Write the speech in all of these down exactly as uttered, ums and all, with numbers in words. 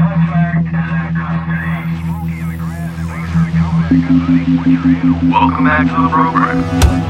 Welcome back to the program.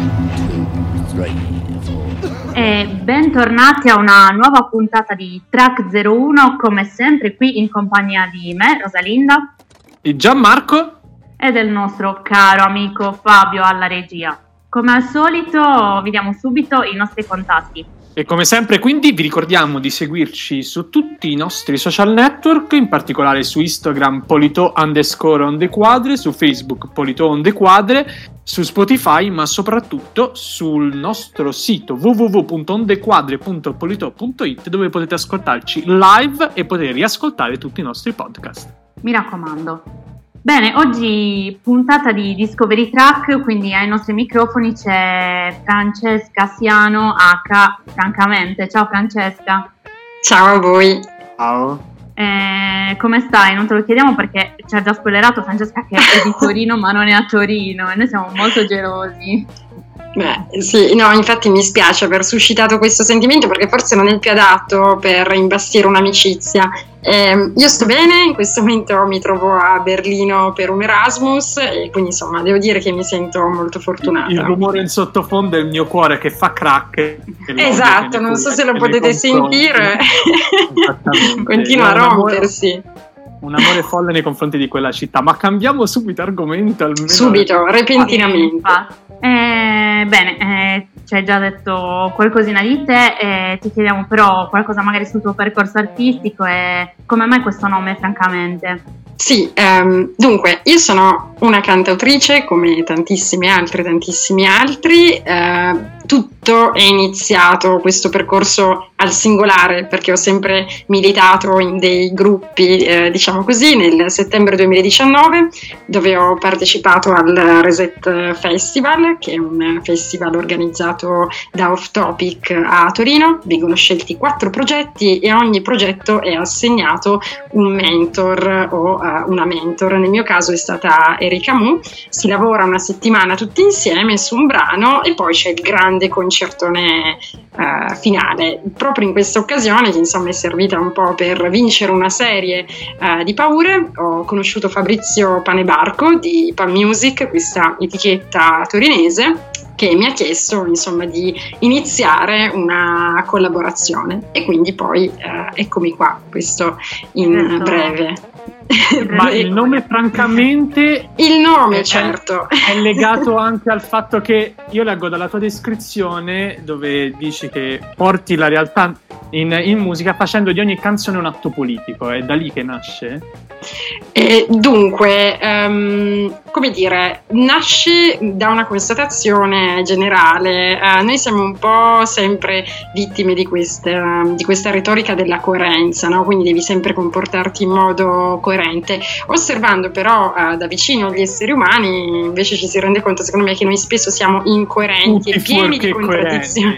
E bentornati a una nuova puntata di Track zero uno, come sempre qui in compagnia di me, Rosalinda, e Gianmarco e del nostro caro amico Fabio alla regia. Come al solito vi diamo subito i nostri contatti. E come sempre quindi vi ricordiamo di seguirci su tutti i nostri social network, in particolare su Instagram Polito underscore on the quadre, su Facebook Polito on the quadre, su Spotify, ma soprattutto sul nostro sito w w w punto ondequadre punto polito punto it, dove potete ascoltarci live e potete riascoltare tutti i nostri podcast. Mi raccomando. Bene, oggi puntata di Discovery Track, quindi ai nostri microfoni c'è Francesca Siano, H, francamente. Ciao Francesca. Ciao a voi. Ciao. Eh, come stai? Non te lo chiediamo perché ci ha già spoilerato Francesca che è di Torino ma non è a Torino e noi siamo molto gelosi. Beh, sì, no, infatti mi spiace aver suscitato questo sentimento perché forse non è il più adatto per imbastire un'amicizia. Eh, io sto bene, in questo momento mi trovo a Berlino per un Erasmus e quindi insomma devo dire che mi sento molto fortunata. Il rumore in sottofondo è il mio cuore che fa crack. Esatto, non so se lo potete sentire. Continua a rompersi. Un amore folle nei confronti di quella città, ma cambiamo subito argomento. Almeno subito, repentinamente. Ah, eh, bene, eh, ci hai già detto qualcosina di te, eh, ti chiediamo però qualcosa magari sul tuo percorso artistico e come mai questo nome, francamente? Sì, um, dunque, io sono una cantautrice come tantissime altre, tantissimi altri. Uh, tutto è iniziato questo percorso al singolare perché ho sempre militato in dei gruppi, eh, diciamo così, nel settembre duemiladiciannove, dove ho partecipato al Reset Festival, che è un festival organizzato da Off Topic a Torino. Vengono scelti quattro progetti e a ogni progetto è assegnato un mentor o uh, una mentor. Nel mio caso è stata Erika Mu. Si lavora una settimana tutti insieme su un brano e poi c'è il grande concertone uh, finale. Proprio in questa occasione, che insomma è servita un po' per vincere una serie uh, di paure, ho conosciuto Fabrizio Panebarco di Pan Music, questa etichetta torinese, che mi ha chiesto insomma di iniziare una collaborazione e quindi poi uh, eccomi qua, questo in certo. breve. Ma il nome francamente il nome è, certo è legato anche al fatto che io leggo dalla tua descrizione dove dici che porti la realtà in, in musica facendo di ogni canzone un atto politico. È da lì che nasce? E dunque, um, come dire, nasce da una constatazione generale. Uh, noi siamo un po' sempre vittime di questa, di questa retorica della coerenza, no? Quindi devi sempre comportarti in modo coerente. Osservando però uh, da vicino gli esseri umani, invece ci si rende conto, secondo me, che noi spesso siamo incoerenti e pieni di contraddizioni.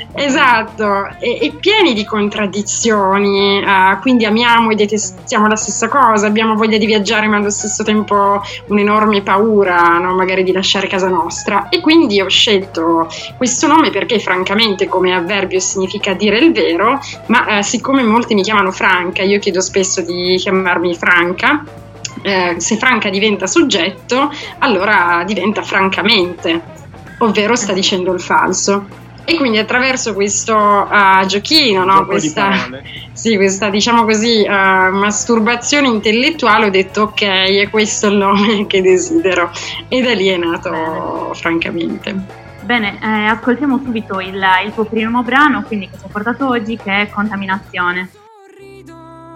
Esatto, e, e pieni di contraddizioni, uh, quindi amiamo e detestiamo la stessa cosa, abbiamo voglia di viaggiare ma allo stesso tempo un'enorme paura, no? Magari di lasciare casa nostra, e quindi ho scelto questo nome perché francamente come avverbio significa dire il vero, ma uh, siccome molti mi chiamano Franca, io chiedo spesso di chiamarmi Franca. Eh, se Franca diventa soggetto, allora diventa francamente, ovvero sta dicendo il falso. E quindi attraverso questo uh, giochino, no? questa, sì, questa diciamo così uh, masturbazione intellettuale, ho detto ok, è questo il nome che desidero, e da lì è nato Bene. francamente. Bene, eh, ascoltiamo subito il, il tuo primo brano, quindi che ci hai portato oggi, che è Contaminazione. Sorrido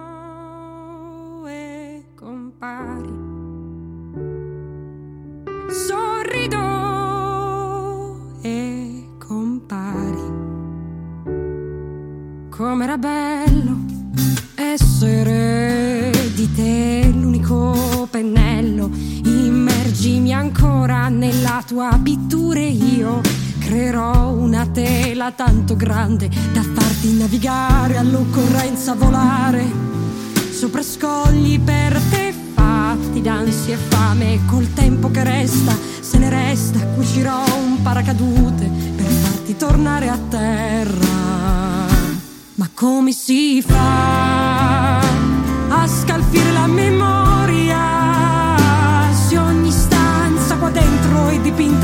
e compari. Sorrido e compari. Com'era bello essere di te l'unico pennello. Immergimi ancora nella tua pittura e io creerò una tela tanto grande da farti navigare, all'occorrenza volare sopra scogli per te fatti d'ansia e fame. Col tempo che resta, se ne resta, cucirò un paracadute per farti tornare a terra. Ma come si fa a scalfire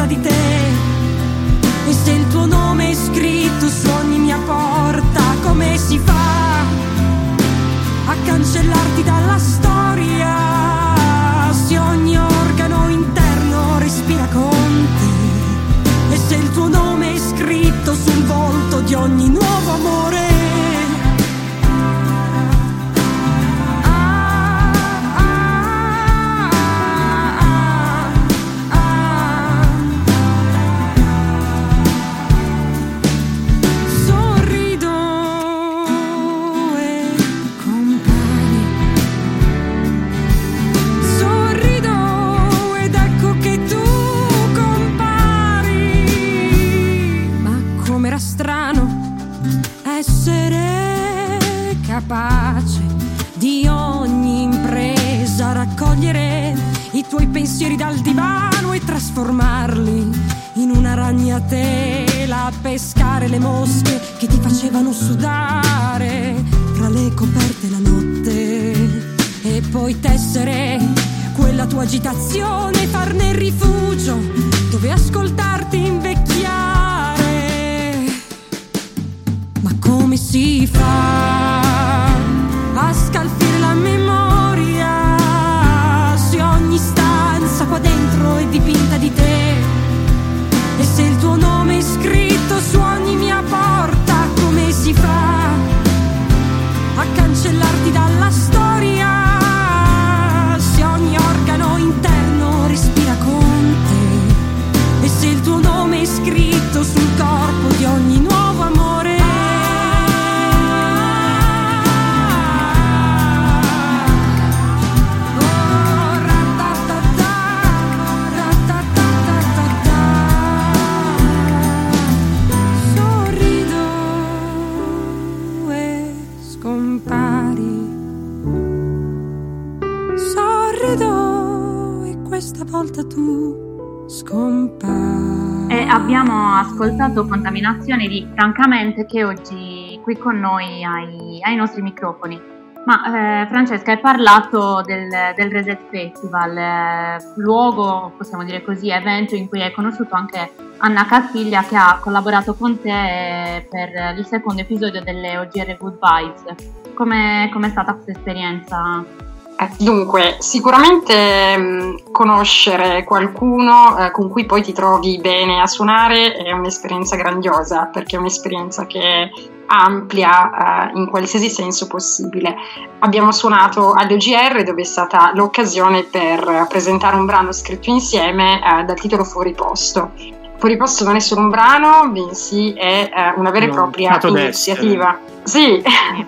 di te. E se il tuo nome è scritto su ogni mia porta, come si fa a cancellarti dalla storia? Se ogni organo interno respira con te. E se il tuo nome è scritto sul volto di ogni nuovo amore. Capace di ogni impresa, raccogliere i tuoi pensieri dal divano e trasformarli in una ragnatela, pescare le mosche che ti facevano sudare tra le coperte la notte, e poi tessere quella tua agitazione e farne rifugio dove ascoltarti invecchiare. Ma come si fa a scalfire la memoria se ogni stanza qua dentro è dipinta di te? E se il tuo nome è scritto su ogni mia porta, come si fa a cancellarti dalla storia? Se ogni organo interno respira con te. E se il tuo nome è scritto sul corpo di ogni nuovo amore. Questa volta tu scompari. E abbiamo ascoltato Contaminazione di Francamente, che oggi qui con noi ai, ai nostri microfoni. Ma eh, Francesca, hai parlato del, del Reset Festival, eh, luogo, possiamo dire così, evento in cui hai conosciuto anche Anna Castiglia, che ha collaborato con te per il secondo episodio delle O G R Good Vibes. Come è stata questa esperienza? Dunque, sicuramente mh, conoscere qualcuno eh, con cui poi ti trovi bene a suonare è un'esperienza grandiosa, perché è un'esperienza che amplia eh, in qualsiasi senso possibile. Abbiamo suonato ad O G R, dove è stata l'occasione per presentare un brano scritto insieme eh, dal titolo Fuori Posto. Fuori Posto non è solo un brano, bensì è eh, una vera e no, propria iniziativa. Sì,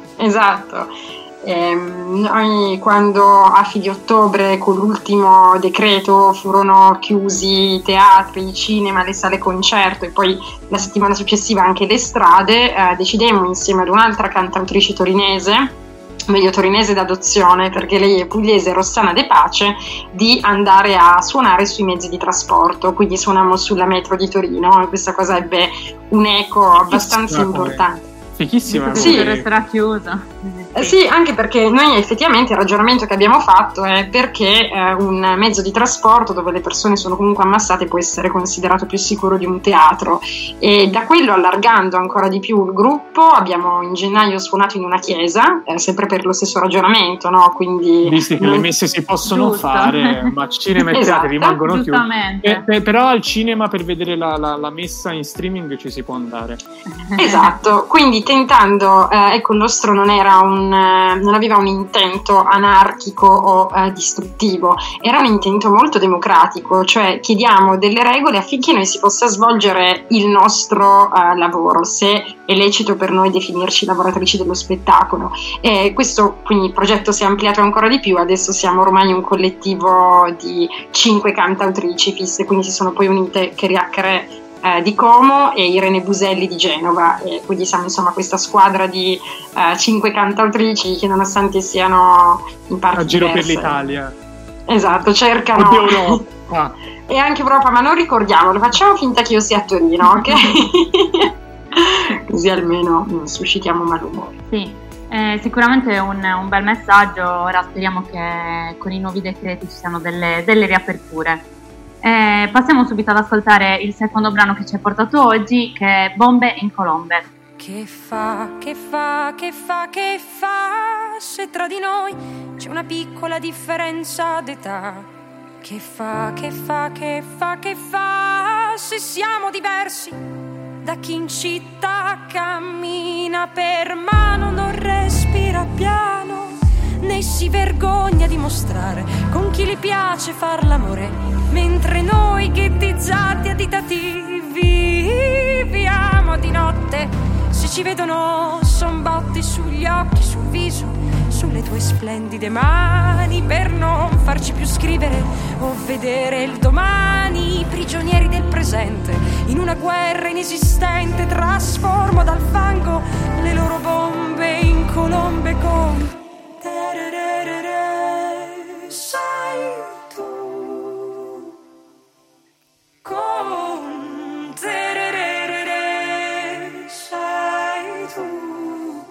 esatto. Eh, noi, quando a fine ottobre con l'ultimo decreto furono chiusi i teatri, i cinema, le sale concerto e poi la settimana successiva anche le strade, eh, decidemmo insieme ad un'altra cantautrice torinese, meglio torinese d'adozione perché lei è pugliese, Rossana De Pace, di andare a suonare sui mezzi di trasporto. Quindi suonammo sulla metro di Torino e questa cosa ebbe un eco abbastanza importante. Fichissima. Sì, resterà chiusa. Eh sì, anche perché noi effettivamente il ragionamento che abbiamo fatto è perché eh, un mezzo di trasporto dove le persone sono comunque ammassate può essere considerato più sicuro di un teatro, e da quello, allargando ancora di più il gruppo, abbiamo in gennaio suonato in una chiesa, eh, sempre per lo stesso ragionamento, no? Quindi visti che non... le messe si possono Giusto. fare, ma cinema e Esatto, teatri rimangono chiusi. Giustamente. Eh, però al cinema per vedere la, la, la messa in streaming ci si può andare. Esatto, quindi tentando, eh, ecco, il nostro non era un, eh, non aveva un intento anarchico o eh, distruttivo, era un intento molto democratico, cioè chiediamo delle regole affinché noi si possa svolgere il nostro eh, lavoro, se è lecito per noi definirci lavoratrici dello spettacolo. E questo, quindi il progetto si è ampliato ancora di più, adesso siamo ormai un collettivo di cinque cantautrici fisse, quindi si sono poi unite Cheriacchère Eh, di Como e Irene Buselli di Genova, e quindi siamo insomma questa squadra di eh, cinque cantautrici che, nonostante siano in parti A giro diverse, per l'Italia. Esatto, cercano Oddio, no. Ah. e anche Europa, ma non ricordiamolo, facciamo finta che io sia a Torino, ok? Così almeno non suscitiamo malumore. Sì, eh, sicuramente è un, un bel messaggio. Ora speriamo che con i nuovi decreti ci siano delle, delle riaperture. Eh, passiamo subito ad ascoltare il secondo brano che ci ha portato oggi, che è Bombe in Colombe. Che fa, che fa, che fa, che fa se tra di noi c'è una piccola differenza d'età? Che fa, che fa, che fa, che fa se siamo diversi da chi in città cammina per mano, non respira piano, né si vergogna di mostrare con chi gli piace far l'amore, mentre noi ghettizzati, additati, viviamo di notte. Se ci vedono son botti sugli occhi, sul viso, sulle tue splendide mani, per non farci più scrivere o vedere il domani, prigionieri del presente, in una guerra inesistente, trasformo dal fango le loro bombe in colombe con sai tu, con sai tu.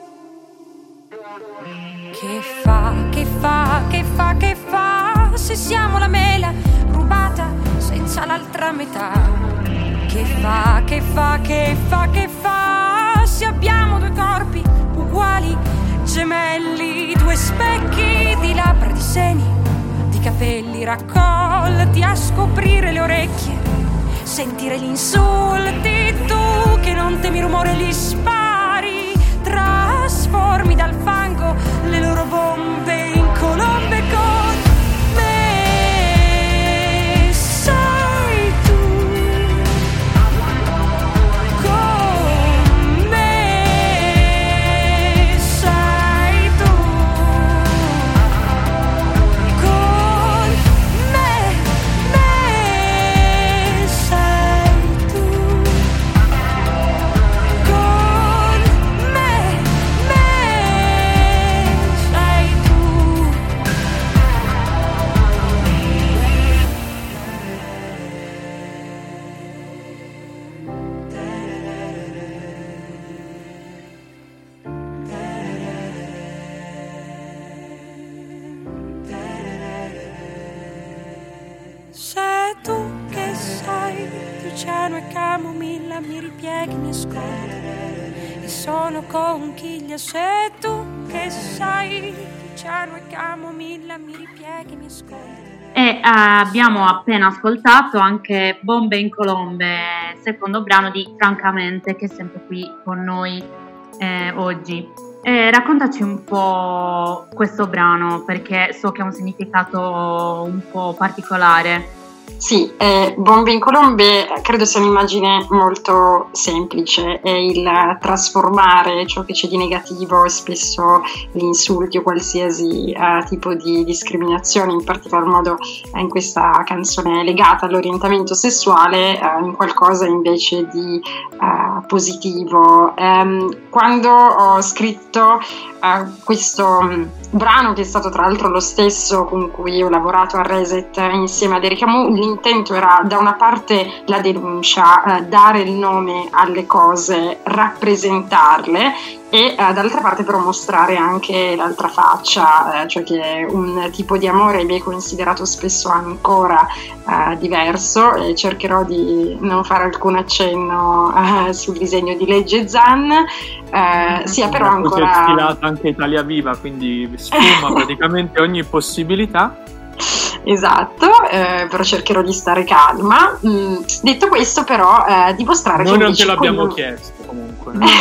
Che fa, che fa, che fa, che fa se siamo la mela rubata senza l'altra metà? Che fa, che fa, che fa, che fa se abbiamo due corpi uguali, gemelli, due specchi di labbra, di seni, di capelli raccolti a scoprire le orecchie, sentire gli insulti, tu che non temi rumore li spari, trasformi dal fango le loro bombe in colombe con me, sai tu, con me, sai tu, con me, me, sai tu, con me, me, sai tu. Sei tu che sai di oceano e camomilla, mi ripieghi, mi ascolti e sono conchiglia. Sei tu che sai di oceano e camomilla, mi ripieghi, mi ascolti. E eh, abbiamo appena ascoltato anche Bombe in Colombe, secondo brano di Francamente, che è sempre qui con noi eh, oggi. Eh, raccontaci un po' questo brano, perché so che ha un significato un po' particolare. Sì, eh, Bombe in Colombe credo sia un'immagine molto semplice, è il trasformare ciò che c'è di negativo, spesso gli insulti o qualsiasi eh, tipo di discriminazione, in particolar modo eh, in questa canzone legata all'orientamento sessuale, eh, in qualcosa invece di eh, positivo. Eh, quando ho scritto eh, questo brano, che è stato tra l'altro lo stesso con cui ho lavorato a Reset insieme ad Erika Mu, l'intento era da una parte la denuncia, eh, dare il nome alle cose, rappresentarle, e eh, dall'altra parte però mostrare anche l'altra faccia, eh, cioè che un tipo di amore mi è considerato spesso ancora eh, diverso, e cercherò di non fare alcun accenno eh, sul disegno di legge Zan, eh, sia però ancora... È ispirata anche Italia Viva, quindi sfuma praticamente ogni possibilità. Esatto, eh, però cercherò di stare calma. Mm, detto questo, però, eh, dimostrare Noi che non te l'abbiamo quello... chiesto comunque. No.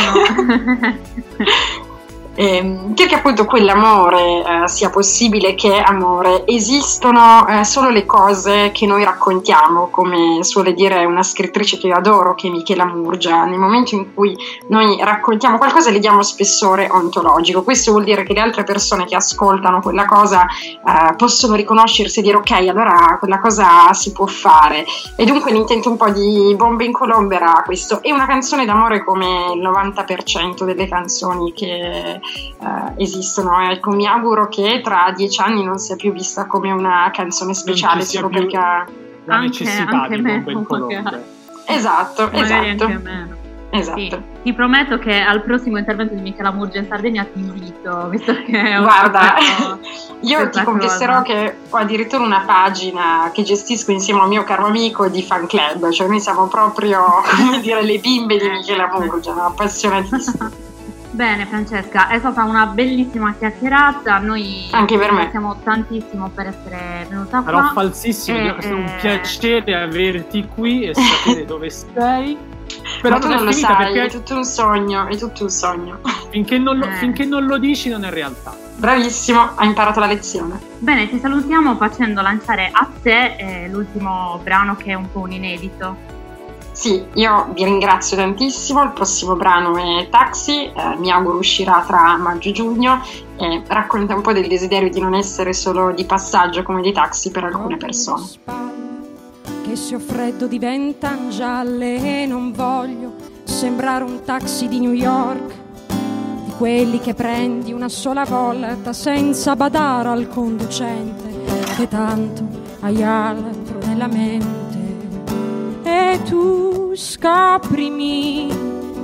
Eh, che appunto quell'amore eh, sia possibile che amore. Esistono eh, solo le cose che noi raccontiamo, come suole dire una scrittrice che io adoro, che è Michela Murgia. Nel momento in cui noi raccontiamo qualcosa le diamo spessore ontologico. Questo vuol dire che le altre persone che ascoltano quella cosa eh, possono riconoscersi e dire ok, allora quella cosa si può fare. E dunque l'intento un po' di Bombe in Colombe era questo. È una canzone d'amore come il novanta per cento delle canzoni che Uh, esistono. Ecco, mi auguro che tra dieci anni non sia più vista come una canzone speciale solo più perché la necessità anche di me, Bombe in Colombe. esatto, magari esatto. anche meno. Esatto. Sì, ti prometto che al prossimo intervento di Michela Murgia in Sardegna ti invito, visto che ho Guarda, fatto io ti confesserò cosa. che ho addirittura una pagina che gestisco insieme a un mio caro amico di fan club, cioè noi siamo proprio, come dire, le bimbe di Michela Murgia, no? Appassionatissime. Bene Francesca, è stata una bellissima chiacchierata, noi Anche per ti me. ringraziamo tantissimo per essere venuta qua. Però falsissimo, Eh, è stato un eh. piacere averti qui e sapere dove sei. Però Ma tu non non è lo finita sai, è perché tutto un sogno, è tutto un sogno. finché non, lo, Eh. finché non lo dici non è realtà. Bravissimo, hai imparato la lezione. Bene, ti salutiamo facendo lanciare a te eh, l'ultimo brano che è un po' un inedito. Sì, io vi ringrazio tantissimo, il prossimo brano è Taxi, eh, mi auguro uscirà tra maggio e giugno e racconta un po' del desiderio di non essere solo di passaggio come dei taxi per alcune persone. Che se ho freddo diventan gialle e non voglio sembrare un taxi di New York, di quelli che prendi una sola volta senza badare al conducente, che tanto hai altro nella mente. E tu scoprimi,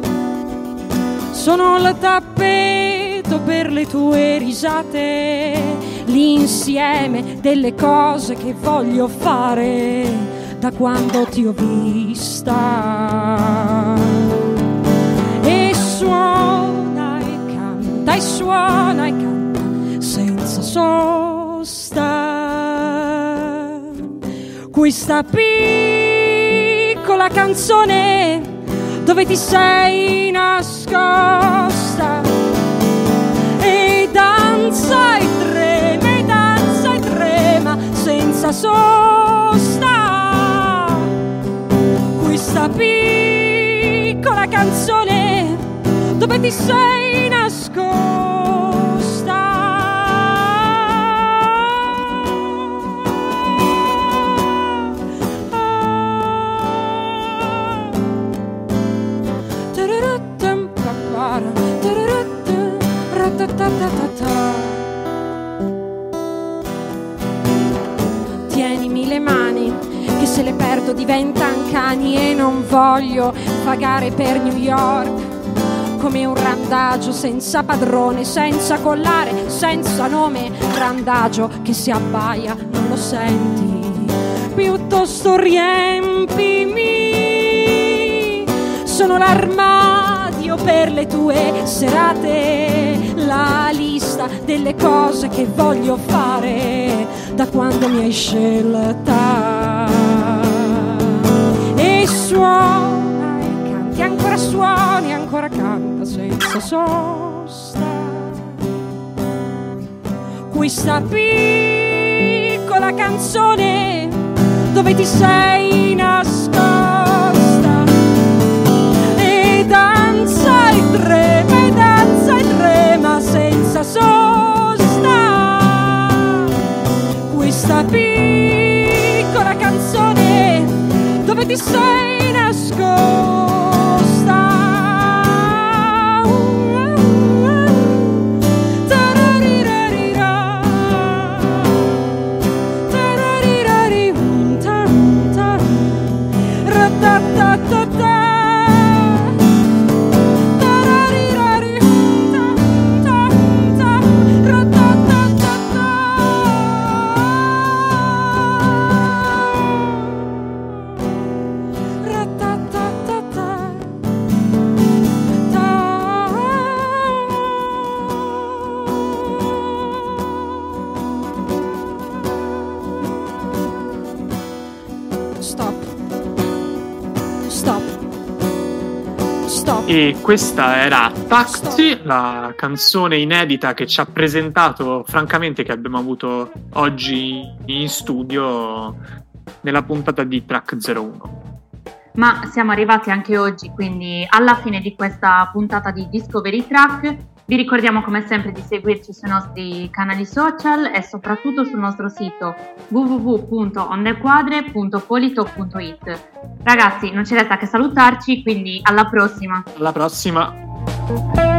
sono il tappeto per le tue risate, l'insieme delle cose che voglio fare da quando ti ho vista. E suona e canta, e suona e canta senza sosta questa piccola canzone dove ti sei nascosta, e danza e trema, e danza e trema senza sosta questa piccola canzone dove ti sei nascosta. Tienimi le mani, che se le perdo diventan cani, e non voglio pagare per New York come un randagio senza padrone, senza collare, senza nome. Randagio che si abbaia, non lo senti, piuttosto riempimi. Sono l'armadio per le tue serate, la lista delle cose che voglio fare da quando mi hai scelta. E suona e canti, ancora suoni, ancora canta senza sosta questa piccola canzone dove ti sei nascosta, e danza e trema, e danza e trema senza sosta questa piccola canzone dove ti sei nascosta. Tararirarira, tararirarim, tam, tam, ratatatata. Stop. Stop. Stop. E questa era Taxi, la canzone inedita che ci ha presentato, francamente, che abbiamo avuto oggi in studio nella puntata di Track zero uno. Ma siamo arrivati anche oggi, quindi alla fine di questa puntata di Discovery Track. Vi ricordiamo come sempre di seguirci sui nostri canali social e soprattutto sul nostro sito w w w punto ondequadre punto polito punto it. Ragazzi, non ci resta che salutarci, quindi alla prossima! Alla prossima!